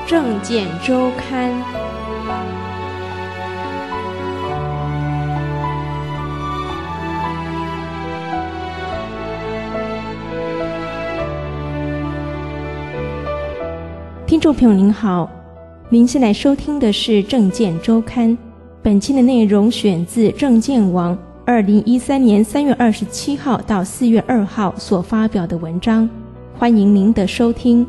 政见周刊。听众朋友您好，您现在收听的是政见周刊，本期的内容选自政见网2013年3月27号到4月2号所发表的文章，欢迎您的收听。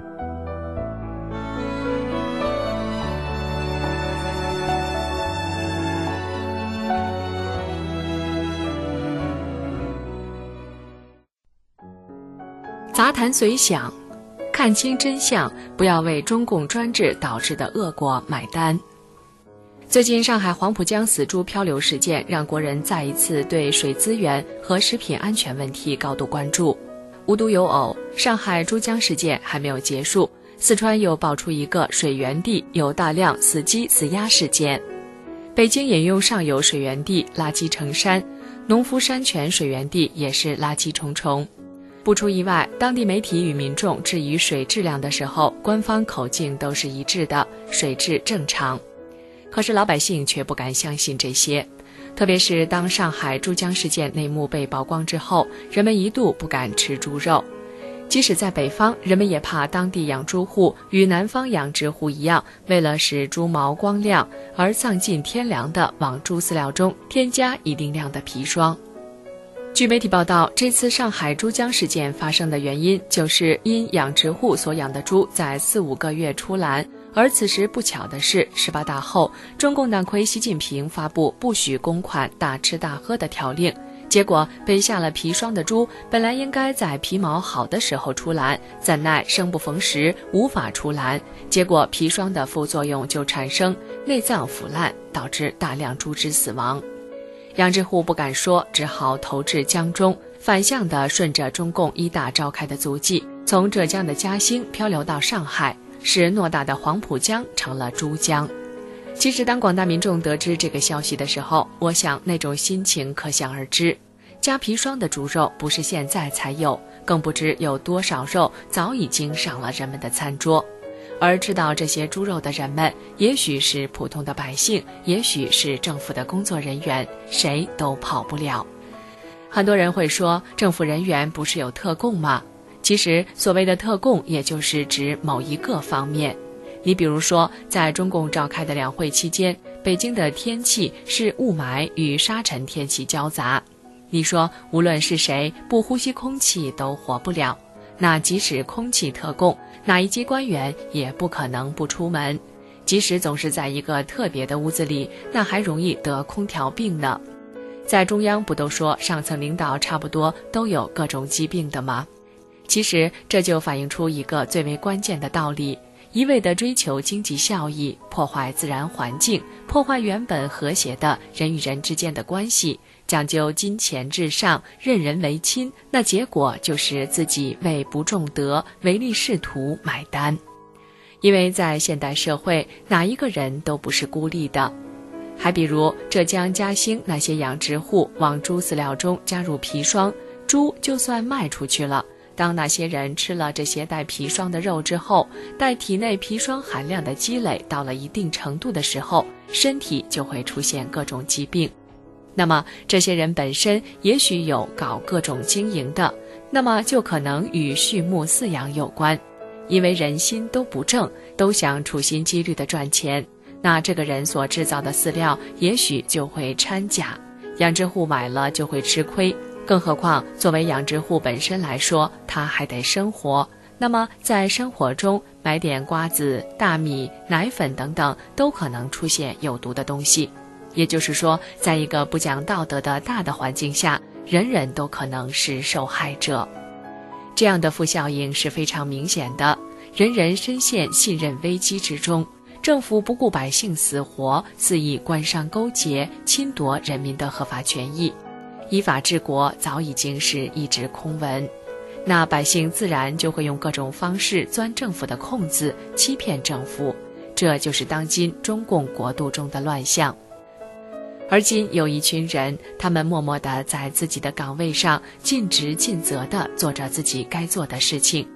杂谈随想，看清真相，不要为中共专制导致的恶果买单。最近上海黄浦江死猪漂流事件让国人再一次对水资源和食品安全问题高度关注。无独有偶，上海珠江事件还没有结束，四川又爆出一个水源地有大量死鸡死鸭事件。北京引用上游水源地垃圾成山，农夫山泉水源地也是垃圾重重。不出意外，当地媒体与民众质疑水质量的时候，官方口径都是一致的，水质正常。可是老百姓却不敢相信这些，特别是当上海珠江事件内幕被曝光之后，人们一度不敢吃猪肉。即使在北方，人们也怕当地养猪户与南方养殖户一样，为了使猪毛光亮而丧尽天良地往猪饲料中添加一定量的砒霜。据媒体报道，这次上海珠江事件发生的原因，就是因养殖户所养的猪在4-5个月出栏，而此时不巧的是，18大后，中共党魁习近平发布不许公款大吃大喝的条令，结果被下了砒霜的猪，本来应该在皮毛好的时候出栏，怎奈生不逢时，无法出栏，结果砒霜的副作用就产生内脏腐烂，导致大量猪只死亡。养殖户不敢说，只好投至江中，反向地顺着中共一大召开的足迹，从浙江的嘉兴漂流到上海，使偌大的黄浦江成了珠江。其实当广大民众得知这个消息的时候，我想那种心情可想而知。加砒霜的猪肉不是现在才有，更不知有多少肉早已经上了人们的餐桌。而吃到这些猪肉的人们，也许是普通的百姓，也许是政府的工作人员，谁都跑不了。很多人会说，政府人员不是有特供吗？其实所谓的特供，也就是指某一个方面。你比如说，在中共召开的两会期间，北京的天气是雾霾与沙尘天气交杂。你说无论是谁，不呼吸空气都活不了。那即使空气特供，哪一级官员也不可能不出门。即使总是在一个特别的屋子里，那还容易得空调病呢。在中央不都说上层领导差不多都有各种疾病的吗？其实这就反映出一个最为关键的道理，一味地追求经济效益，破坏自然环境，破坏原本和谐的人与人之间的关系，讲究金钱至上，任人唯亲，那结果就是自己为不重德、唯利是图买单。因为在现代社会，哪一个人都不是孤立的。还比如浙江嘉兴那些养殖户往猪饲料中加入砒霜，猪就算卖出去了，当那些人吃了这些带砒霜的肉之后，待体内砒霜含量的积累到了一定程度的时候，身体就会出现各种疾病。那么这些人本身也许有搞各种经营的，那么就可能与畜牧饲养有关。因为人心都不正，都想处心积虑地赚钱，那这个人所制造的饲料也许就会掺假，养殖户买了就会吃亏。更何况作为养殖户本身来说，他还得生活，那么在生活中买点瓜子、大米、奶粉等等，都可能出现有毒的东西。也就是说，在一个不讲道德的大的环境下，人人都可能是受害者。这样的负效应是非常明显的，人人深陷信任危机之中，政府不顾百姓死活，肆意官商勾结，侵夺人民的合法权益，依法治国早已经是一纸空文。那百姓自然就会用各种方式钻政府的空子，欺骗政府，这就是当今中共国度中的乱象。而今有一群人，他们默默地在自己的岗位上尽职尽责地做着自己该做的事情，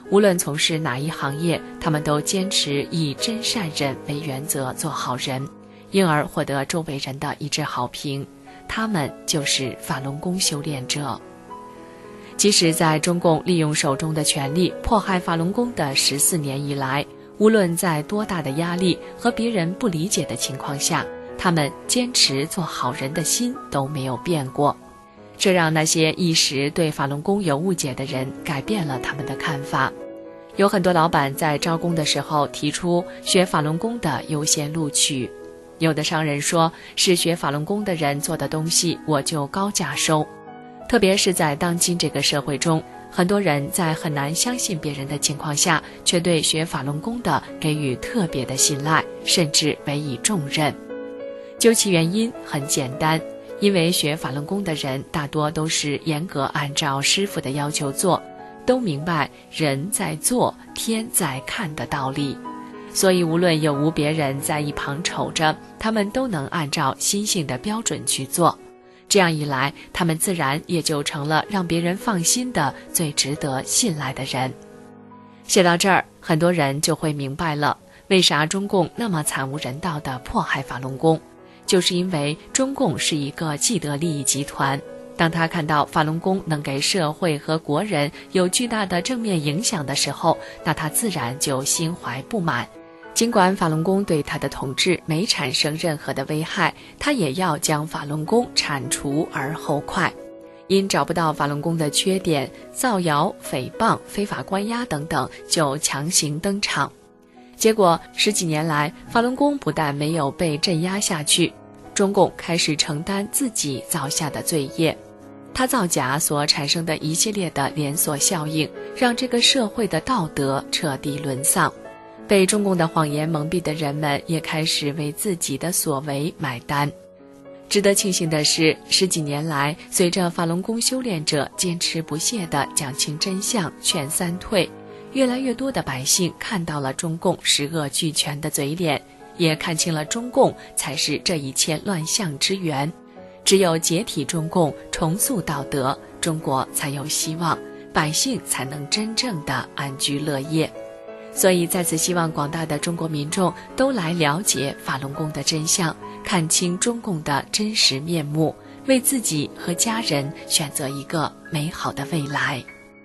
无论从事哪一行业，他们都坚持以真善忍为原则做好人，因而获得周围人的一致好评。他们就是法轮功修炼者。即使在中共利用手中的权力迫害法轮功的14年以来，无论在多大的压力和别人不理解的情况下，他们坚持做好人的心都没有变过。这让那些一时对法轮功有误解的人改变了他们的看法。有很多老板在招工的时候提出学法轮功的优先录取，有的商人说是学法轮功的人做的东西我就高价收。特别是在当今这个社会中，很多人在很难相信别人的情况下，却对学法轮功的给予特别的信赖，甚至委以重任。究其原因很简单，因为学法轮功的人大多都是严格按照师父的要求做，都明白人在做，天在看的道理，所以无论有无别人在一旁瞅着，他们都能按照心性的标准去做。这样一来，他们自然也就成了让别人放心的最值得信赖的人。写到这儿，很多人就会明白了，为啥中共那么惨无人道地迫害法轮功，就是因为中共是一个既得利益集团。当他看到法轮功能给社会和国人有巨大的正面影响的时候，那他自然就心怀不满。尽管法轮功对他的统治没产生任何的危害，他也要将法轮功铲除而后快。因找不到法轮功的缺点，造谣、诽谤、非法关押等等就强行登场。结果10几年来，法轮功不但没有被镇压下去，中共开始承担自己造下的罪业。他造假所产生的一系列的连锁效应，让这个社会的道德彻底沦丧。被中共的谎言蒙蔽的人们也开始为自己的所为买单。值得庆幸的是，10几年来，随着法轮功修炼者坚持不懈地讲清真相、劝三退，越来越多的百姓看到了中共十恶俱全的嘴脸，也看清了中共才是这一切乱象之源。只有解体中共，重塑道德，中国才有希望，百姓才能真正的安居乐业。所以在此希望广大的中国民众都来了解法轮功的真相，看清中共的真实面目，为自己和家人选择一个美好的未来。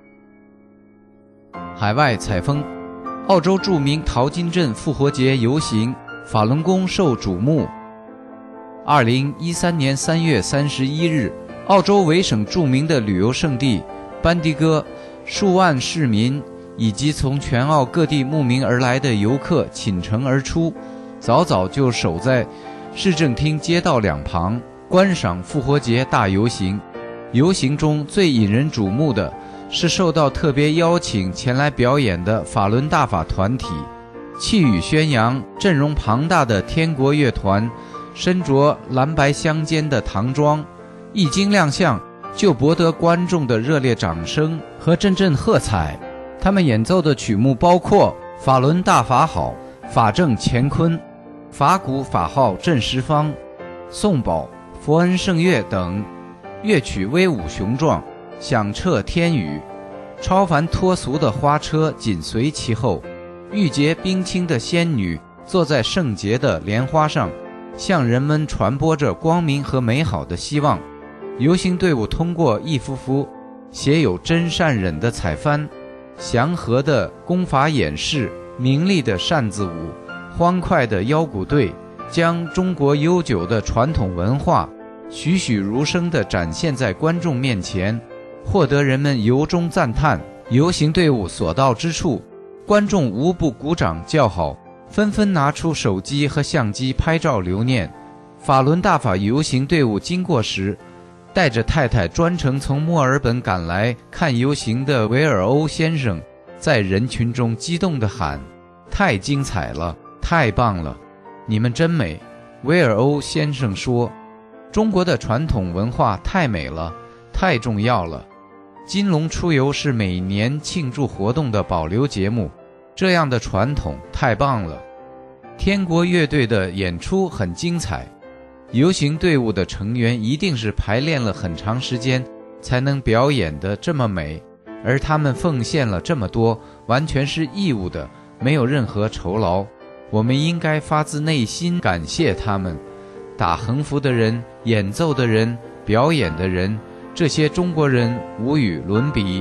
海外采风，澳洲著名淘金镇复活节游行，法轮功受瞩目。2013年3月31日，澳洲维省著名的旅游胜地班迪哥，数万市民以及从全澳各地慕名而来的游客倾城而出，早早就守在市政厅街道两旁观赏复活节大游行。游行中最引人瞩目的是受到特别邀请前来表演的法轮大法团体，气宇轩扬、阵容庞大的天国乐团，身着蓝白相间的唐装，一经亮相就博得观众的热烈掌声和阵阵喝彩。他们演奏的曲目包括法轮大法好、法正乾坤、法鼓法号震十方、颂宝、佛恩圣乐等，乐曲威武雄壮，响彻天宇。超凡脱俗的花车紧随其后，玉洁冰清的仙女坐在圣洁的莲花上，向人们传播着光明和美好的希望。游行队伍通过一幅幅写有真善忍的彩幡，祥和的功法演示，明丽的扇子舞，欢快的腰鼓队，将中国悠久的传统文化栩栩如生地展现在观众面前，获得人们由衷赞叹。游行队伍所到之处，观众无不鼓掌叫好，纷纷拿出手机和相机拍照留念。法轮大法游行队伍经过时，带着太太专程从墨尔本赶来看游行的维尔欧先生在人群中激动地喊：太精彩了，太棒了，你们真美。维尔欧先生说，中国的传统文化太美了，太重要了。金龙出游是每年庆祝活动的保留节目，这样的传统太棒了。天国乐队的演出很精彩，游行队伍的成员一定是排练了很长时间才能表演得这么美， 而他们奉献了这么多，完全是义务的，没有任何酬劳。我们应该发自内心感谢他们。打横幅的人、演奏的人、表演的人，这些中国人无与伦比。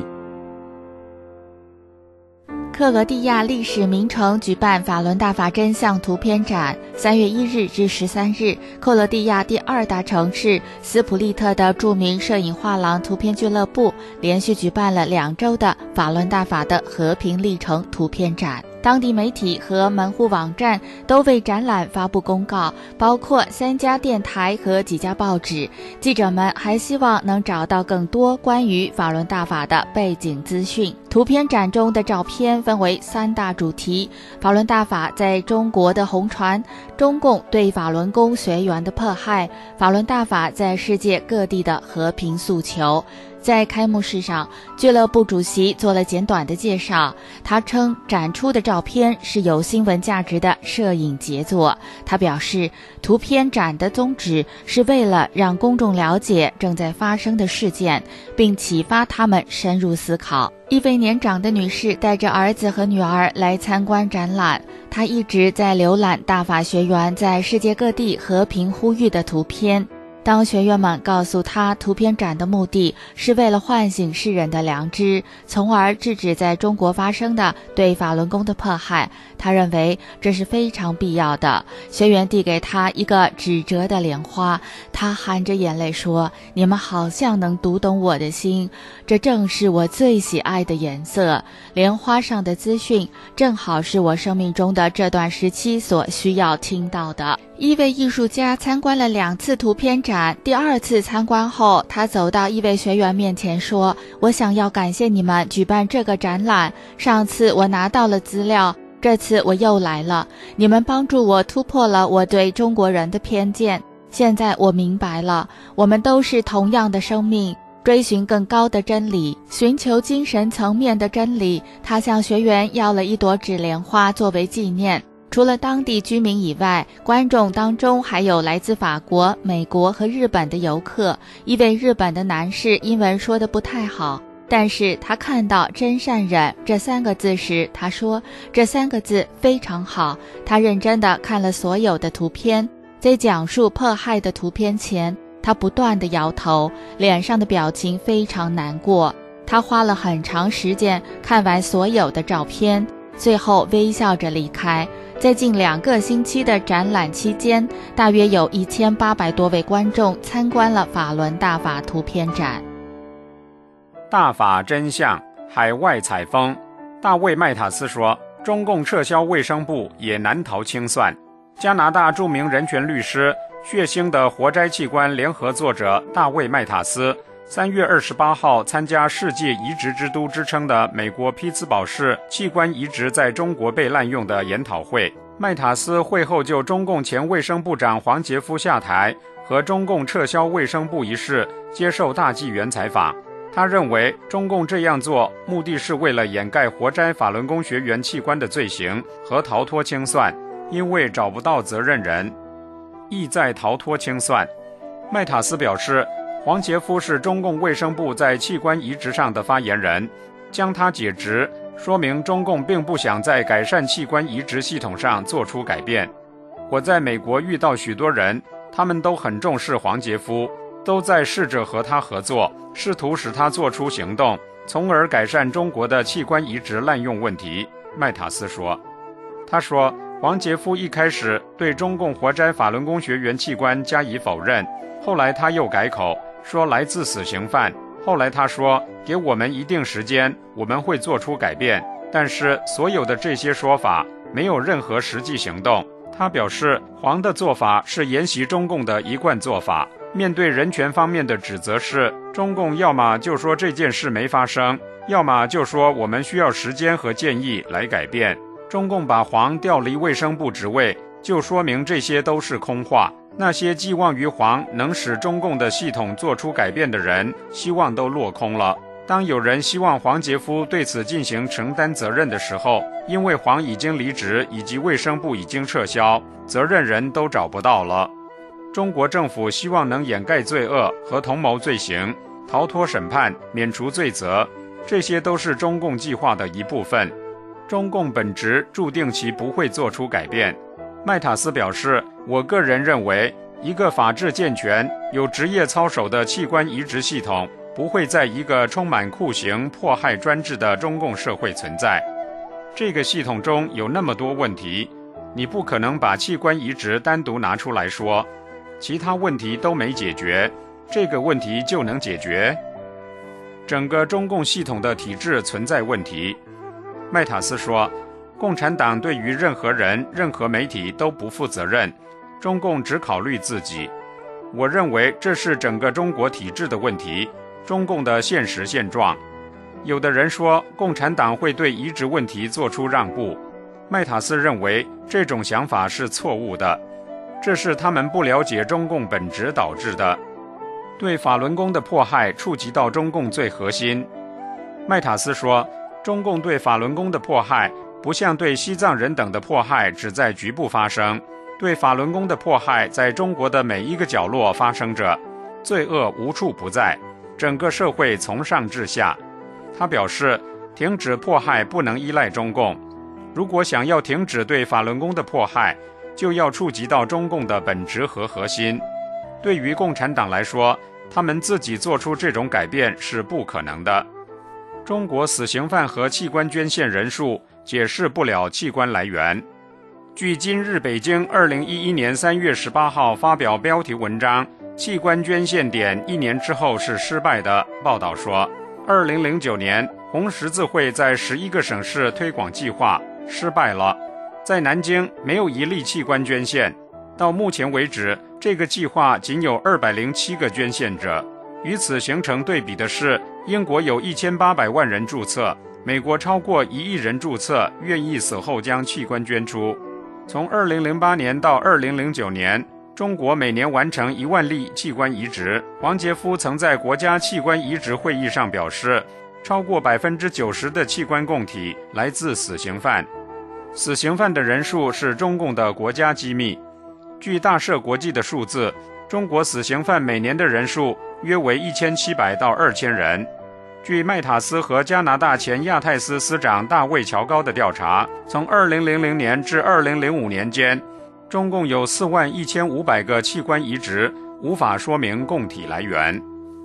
克罗地亚历史名城举办法轮大法真相图片展，3月1日至13日，克罗地亚第2大城市斯普利特的著名摄影画廊图片俱乐部连续举办了2周的法轮大法的和平历程图片展。当地媒体和门户网站都为展览发布公告，包括3家电台和几家报纸。记者们还希望能找到更多关于法轮大法的背景资讯。图片展中的照片分为3大主题：法轮大法在中国的红传，中共对法轮功学员的迫害，法轮大法在世界各地的和平诉求。在开幕式上，俱乐部主席做了简短的介绍。他称展出的照片是有新闻价值的摄影杰作。他表示，图片展的宗旨是为了让公众了解正在发生的事件，并启发他们深入思考。一位年长的女士带着儿子和女儿来参观展览，她一直在浏览大法学员在世界各地和平呼吁的图片。当学员们告诉他图片展的目的是为了唤醒世人的良知，从而制止在中国发生的对法轮功的迫害，他认为这是非常必要的。学员递给他一个纸折的莲花，他含着眼泪说：“你们好像能读懂我的心，这正是我最喜爱的颜色。莲花上的资讯正好是我生命中的这段时期所需要听到的。”一位艺术家参观了2次图片展，第2次参观后，他走到一位学员面前说：“我想要感谢你们举办这个展览，上次我拿到了资料，这次我又来了，你们帮助我突破了我对中国人的偏见。现在我明白了，我们都是同样的生命，追寻更高的真理，寻求精神层面的真理。”他向学员要了一朵纸莲花作为纪念。除了当地居民以外，观众当中还有来自法国、美国和日本的游客。一位日本的男士英文说得不太好，但是他看到真善忍这3个字时，他说这3个字非常好。他认真地看了所有的图片，在讲述迫害的图片前，他不断地摇头，脸上的表情非常难过。他花了很长时间看完所有的照片，最后微笑着离开。在近2个星期的展览期间，大约有1800多位观众参观了法轮大法图片展。 大法真相，海外采风。大卫·麦塔斯说，中共撤销卫生部也难逃清算。加拿大著名人权律师、血腥的活摘器官联合作者大卫·麦塔斯3月28号参加世界移植之都之称的美国匹兹堡市器官移植在中国被滥用的研讨会。麦塔斯会后就中共前卫生部长黄杰夫下台和中共撤销卫生部一事接受大纪元采访。他认为中共这样做目的是为了掩盖活摘法轮功学员器官的罪行和逃脱清算，因为找不到责任人，意在逃脱清算。麦塔斯表示，黄杰夫是中共卫生部在器官移植上的发言人，将他解职，说明中共并不想在改善器官移植系统上做出改变。我在美国遇到许多人，他们都很重视黄杰夫，都在试着和他合作，试图使他做出行动，从而改善中国的器官移植滥用问题。麦塔斯说，他说黄杰夫一开始对中共活摘法轮功学员器官加以否认，后来他又改口说来自死刑犯，后来他说给我们一定时间，我们会做出改变，但是所有的这些说法没有任何实际行动。他表示黄的做法是沿袭中共的一贯做法，面对人权方面的指责是，中共要么就说这件事没发生，要么就说我们需要时间和建议来改变。中共把黄调离卫生部职位，就说明这些都是空话。那些寄望于黄能使中共的系统做出改变的人，希望都落空了。当有人希望黄杰夫对此进行承担责任的时候，因为黄已经离职以及卫生部已经撤销，责任人都找不到了。中国政府希望能掩盖罪恶和同谋罪行，逃脱审判，免除罪责， 这些都是中共计划的一部分。中共本质注定其不会做出改变。麦塔斯表示，我个人认为，一个法治健全、有职业操守的器官移植系统不会在一个充满酷刑、迫害专制的中共社会存在。这个系统中有那么多问题，你不可能把器官移植单独拿出来说，其他问题都没解决，这个问题就能解决？整个中共系统的体制存在问题。麦塔斯说，共产党对于任何人、任何媒体都不负责任，中共只考虑自己。我认为这是整个中国体制的问题，中共的现实现状。有的人说共产党会对移植问题做出让步，麦塔斯认为这种想法是错误的，这是他们不了解中共本质导致的。对法轮功的迫害触及到中共最核心。麦塔斯说，中共对法轮功的迫害不像对西藏人等的迫害只在局部发生，对法轮功的迫害在中国的每一个角落发生着，罪恶无处不在，整个社会从上至下。他表示，停止迫害不能依赖中共，如果想要停止对法轮功的迫害，就要触及到中共的本质和核心。对于共产党来说，他们自己做出这种改变是不可能的。中国死刑犯和器官捐献人数解释不了器官来源。据今日北京2011年3月18号发表标题文章《器官捐献点1年之后是失败的》报道说，2009年红十字会在11个省市推广计划失败了，在南京没有一例器官捐献。到目前为止，这个计划仅有207个捐献者。与此形成对比的是，英国有1800万人注册，美国超过1亿人注册，愿意死后将器官捐出。从2008年到2009年，中国每年完成1万例器官移植。王杰夫曾在国家器官移植会议上表示，超过90%的器官供体来自死刑犯。死刑犯的人数是中共的国家机密。据大社国际的数字，中国死刑犯每年的人数约为1700到2000人。据麦塔斯和加拿大前亚太司司长大卫·乔高的调查，从2000年至2005年间，中共有41500个器官移植，无法说明供体来源。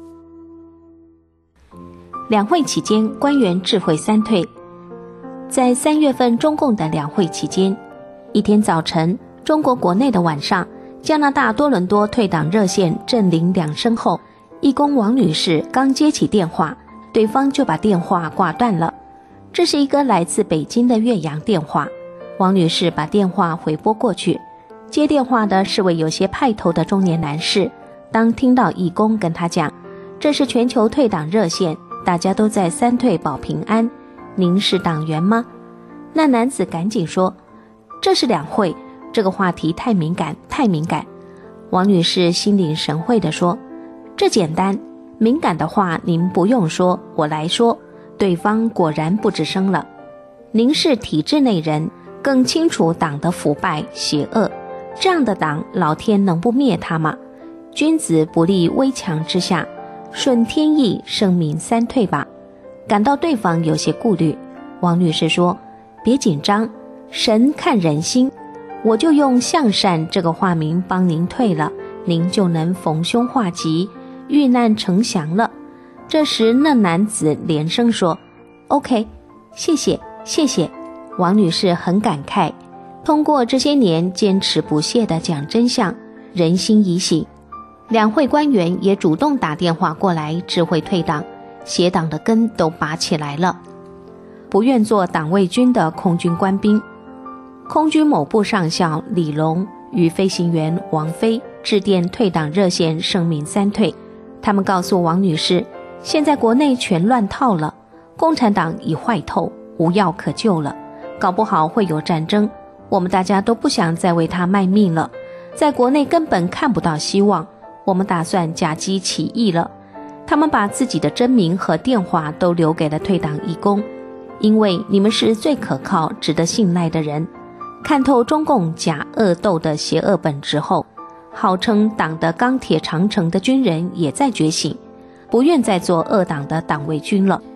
两会期间，官员智慧三退。在3月份中共的两会期间，一天早晨，中国国内的晚上，加拿大多伦多退党热线震铃2声后，义工王女士刚接起电话，对方就把电话挂断了。这是一个来自北京的越洋电话。王女士把电话回拨过去，接电话的是位有些派头的中年男士。当听到义工跟他讲，这是全球退党热线，大家都在三退保平安，您是党员吗？那男子赶紧说，这是两会，这个话题太敏感，太敏感。王女士心领神会地说，这简单，敏感的话您不用说，我来说。对方果然不吱声了。您是体制内人，更清楚党的腐败邪恶，这样的党老天能不灭他吗？君子不立危墙之下，顺天意声明三退吧。感到对方有些顾虑，王女士说，别紧张，神看人心，我就用向善这个化名帮您退了，您就能逢凶化吉，遇难成祥了。这时那男子连声说 OK， 谢谢谢谢。王女士很感慨，通过这些年坚持不懈地讲真相，人心已醒。两会官员也主动打电话过来智慧退党，邪党的根都拔起来了。不愿做党卫军的空军官兵，空军某部上校李龙与飞行员王飞致电退党热线声明三退。他们告诉王女士，现在国内全乱套了，共产党已坏透，无药可救了，搞不好会有战争，我们大家都不想再为他卖命了，在国内根本看不到希望，我们打算假机起义了。他们把自己的真名和电话都留给了退党义工，因为你们是最可靠值得信赖的人。看透中共假恶斗的邪恶本质后，号称党的钢铁长城的军人也在觉醒，不愿再做恶党的党卫军了。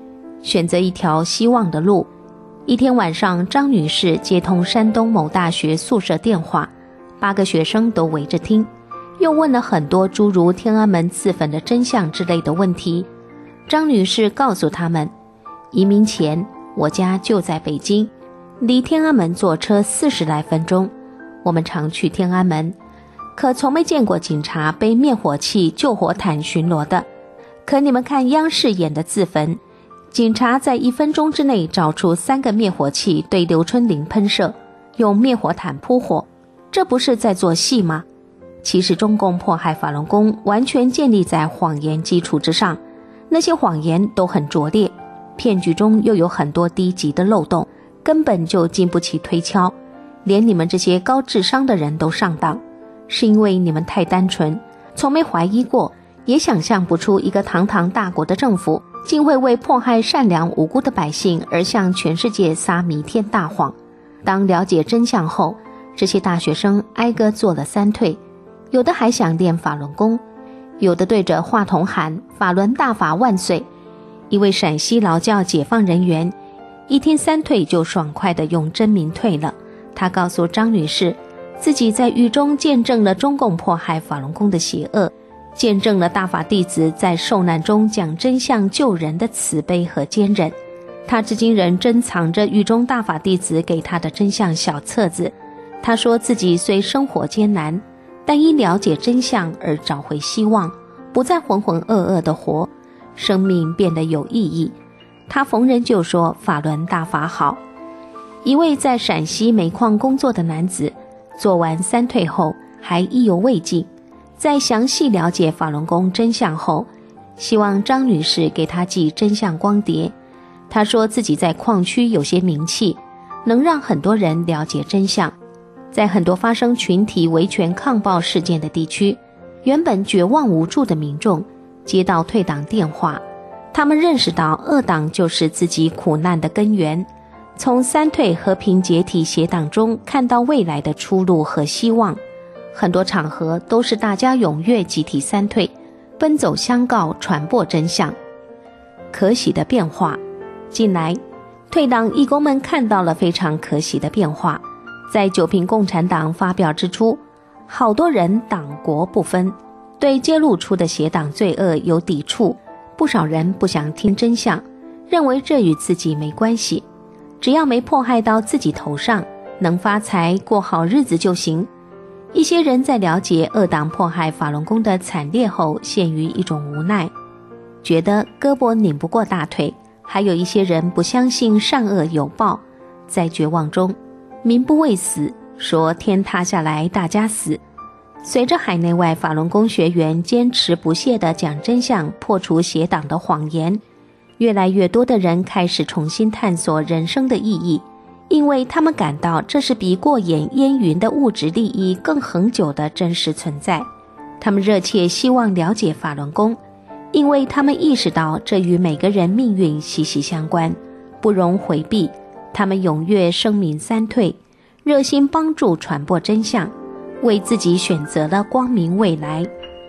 选择一条希望的路。一天晚上，张女士接通山东某大学宿舍电话，8个学生都围着听，又问了很多诸如天安门自焚的真相之类的问题。张女士告诉他们，移民前我家就在北京，离天安门坐车40来分钟，我们常去天安门，可从没见过警察背灭火器救火毯巡逻的。可你们看央视演的自焚，警察在1分钟之内找出3个灭火器对刘春林喷射，用灭火毯扑火，这不是在做戏吗？其实中共迫害法轮功完全建立在谎言基础之上，那些谎言都很拙劣，骗局中又有很多低级的漏洞，根本就经不起推敲。连你们这些高智商的人都上当，是因为你们太单纯，从没怀疑过，也想象不出一个堂堂大国的政府竟会为迫害善良无辜的百姓而向全世界撒弥天大谎。当了解真相后，这些大学生挨个做了3退，有的还想练法轮功，有的对着话筒喊法轮大法万岁。一位陕西劳教解放人员一听3退就爽快地用真名退了。他告诉张女士，自己在狱中见证了中共迫害法轮功的邪恶，见证了大法弟子在受难中讲真相救人的慈悲和坚韧。他至今仍珍藏着狱中大法弟子给他的真相小册子。他说自己虽生活艰难，但因了解真相而找回希望，不再浑浑噩噩地活，生命变得有意义。他逢人就说法轮大法好。一位在陕西煤矿工作的男子，做完3退后还意犹未尽，在详细了解法轮功真相后，希望张女士给他寄真相光碟。他说自己在矿区有些名气，能让很多人了解真相。在很多发生群体维权抗暴事件的地区，原本绝望无助的民众接到退党电话，他们认识到恶党就是自己苦难的根源，从3退和平解体邪党中看到未来的出路和希望。很多场合都是大家踊跃集体3退，奔走相告，传播真相。可喜的变化，近来退党义工们看到了非常可喜的变化。在九平共产党发表之初，好多人党国不分，对揭露出的邪党罪恶有抵触，不少人不想听真相，认为这与自己没关系，只要没迫害到自己头上，能发财过好日子就行。一些人在了解恶党迫害法轮功的惨烈后，陷于一种无奈，觉得胳膊拧不过大腿。还有一些人不相信善恶有报，在绝望中，民不畏死，说天塌下来大家死。随着海内外法轮功学员坚持不懈地讲真相，破除邪党的谎言，越来越多的人开始重新探索人生的意义，因为他们感到这是比过眼烟云的物质利益更恒久的真实存在。他们热切希望了解法轮功，因为他们意识到这与每个人命运息息相关，不容回避。他们踊跃声明3退，热心帮助传播真相，为自己选择了光明未来。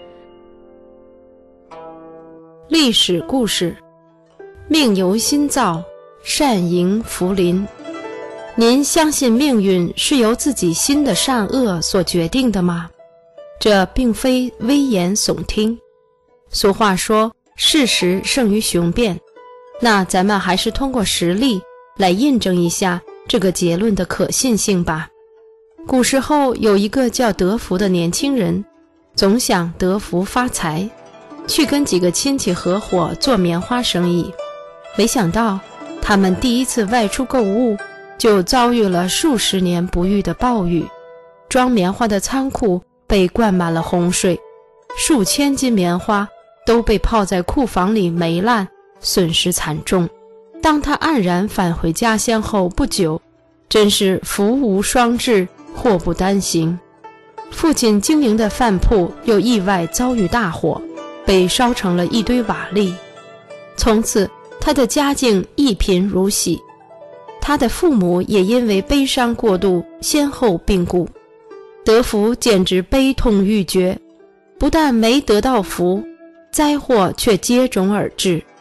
历史故事，命由心造，善迎福临。您相信命运是由自己心的善恶所决定的吗？这并非危言耸听。俗话说，事实胜于雄辩，那咱们还是通过实例来印证一下这个结论的可信性吧。古时候有一个叫德福的年轻人，总想得福发财，去跟几个亲戚合伙做棉花生意。没想到他们第一次外出购物，就遭遇了数十年不遇的暴雨，装棉花的仓库被灌满了洪水，数千斤棉花都被泡在库房里霉烂，损失惨重。当他黯然返回家乡后不久，真是福无双至，祸不单行。父亲经营的饭铺又意外遭遇大火，被烧成了一堆瓦砾。从此他的家境一贫如洗，他的父母也因为悲伤过度先后病故。德福简直悲痛欲绝，不但没得到福，灾祸却接踵而至。他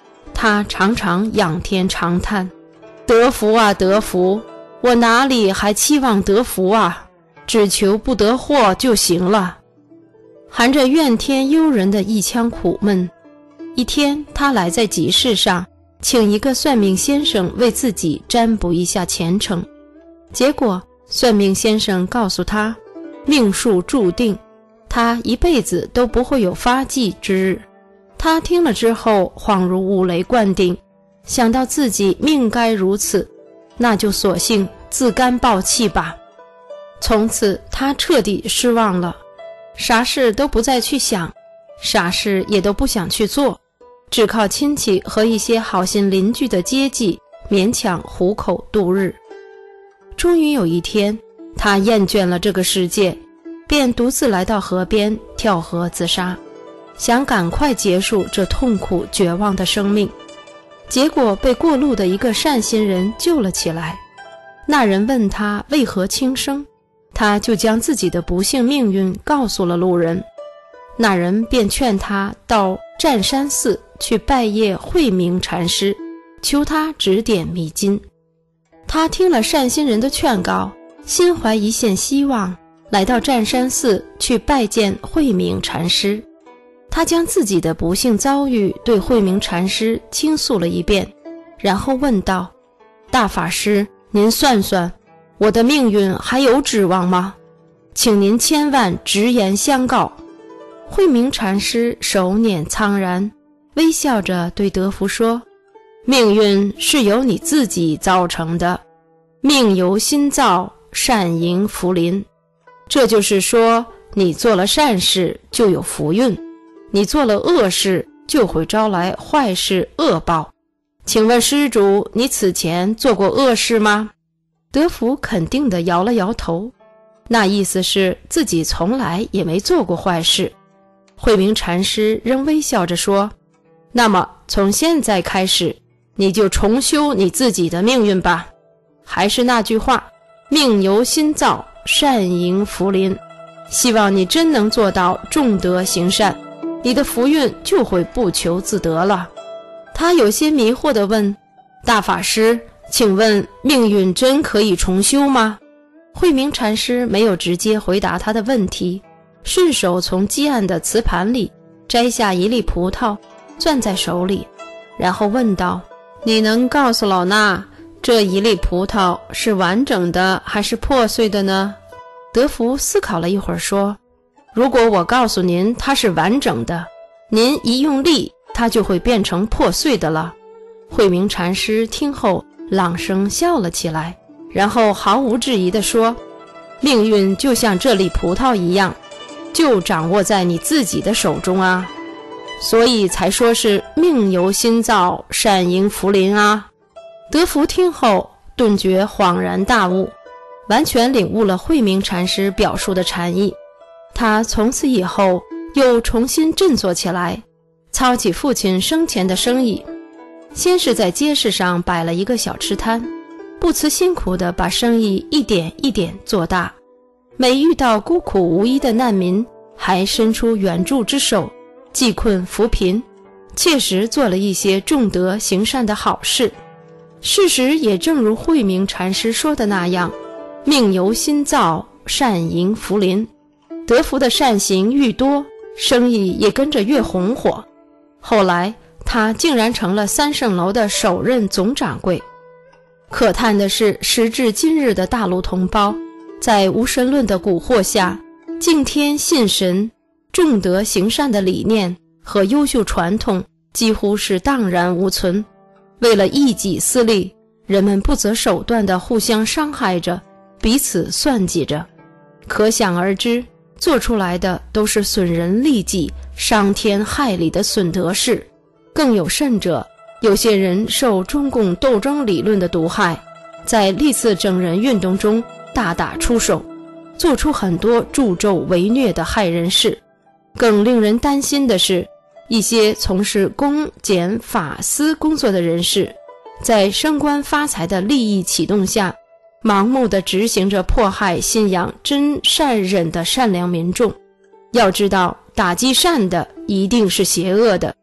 他常常仰天长叹：得福啊得福，我哪里还期望得福啊，只求不得祸就行了。含着怨天尤人的一腔苦闷，一天他来在集市上，请一个算命先生为自己占卜一下前程。结果算命先生告诉他，命数注定，他一辈子都不会有发迹之日。他听了之后恍如五雷贯顶，想到自己命该如此，那就索性自甘抱弃吧。从此他彻底失望了，啥事都不再去想，啥事也都不想去做，只靠亲戚和一些好心邻居的接济勉强糊口度日。终于有一天，他厌倦了这个世界，便独自来到河边跳河自杀，想赶快结束这痛苦绝望的生命。结果被过路的一个善心人救了起来。那人问他为何轻生，他就将自己的不幸命运告诉了路人。那人便劝他到湛山寺去拜谒慧明禅师，求他指点迷津。他听了善心人的劝告，心怀一线希望，来到湛山寺去拜见慧明禅师。他将自己的不幸遭遇对慧明禅师倾诉了一遍，然后问道：大法师，您算算，我的命运还有指望吗？请您千万直言相告。慧明禅师手捻苍然，微笑着对德福说：命运是由你自己造成的，命由心造，善迎福临。这就是说，你做了善事就有福运，你做了恶事就会招来坏事恶报。请问施主，你此前做过恶事吗？德福肯定地摇了摇头，那意思是自己从来也没做过坏事。慧明禅师仍微笑着说：那么从现在开始，你就重修你自己的命运吧。还是那句话，命由心造，善迎福临。希望你真能做到重德行善，你的福运就会不求自得了。他有些迷惑地问：大法师，请问命运真可以重修吗？慧明禅师没有直接回答他的问题，顺手从积案的瓷盘里摘下一粒葡萄，攥在手里，然后问道：你能告诉老衲，这一粒葡萄是完整的还是破碎的呢？德福思考了一会儿说：如果我告诉您它是完整的，您一用力，它就会变成破碎的了。慧明禅师听后朗声笑了起来，然后毫无质疑地说：命运就像这粒葡萄一样，就掌握在你自己的手中啊，所以才说是命由心造，善迎福临啊。德福听后顿觉恍然大悟，完全领悟了慧明禅师表述的禅意。他从此以后又重新振作起来，操起父亲生前的生意。先是在街市上摆了一个小吃摊，不辞辛苦地把生意一点一点做大。每遇到孤苦无依的难民，还伸出援助之手，济困扶贫，切实做了一些重德行善的好事。事实也正如慧明禅师说的那样，命由心造，善迎福临。德福的善行愈多，生意也跟着越红火。后来他竟然成了三圣楼的首任总掌柜。可叹的是，时至今日的大陆同胞，在无神论的蛊惑下，敬天信神、重德行善的理念和优秀传统几乎是荡然无存。为了一己私利，人们不择手段地互相伤害着，彼此算计着。可想而知，做出来的都是损人利己、伤天害理的损德事。更有甚者，有些人受中共斗争理论的毒害，在历次整人运动中大打出手，做出很多助纣为虐的害人事。更令人担心的是，一些从事公检法司工作的人士，在升官发财的利益启动下，盲目地执行着迫害信仰真善忍的善良民众。要知道，打击善的一定是邪恶的。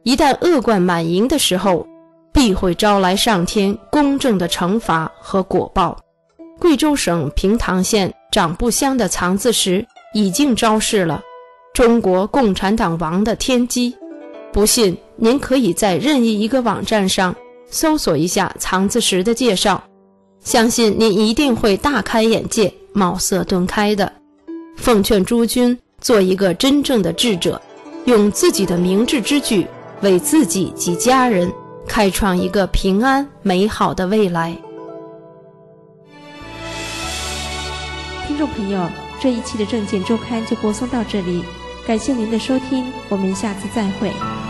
一旦恶贯满盈的时候，必会招来上天公正的惩罚和果报。贵州省平塘县长布乡的藏字石已经昭示了中国共产党王的天机。不信，您可以在任意一个网站上搜索一下藏字石的介绍，相信您一定会大开眼界，茅塞顿开的。奉劝诸君做一个真正的智者，用自己的明智之举为自己及家人开创一个平安美好的未来。 听众朋友，这一期的证件周刊就播送到这里，感谢您的收听，我们下次再会。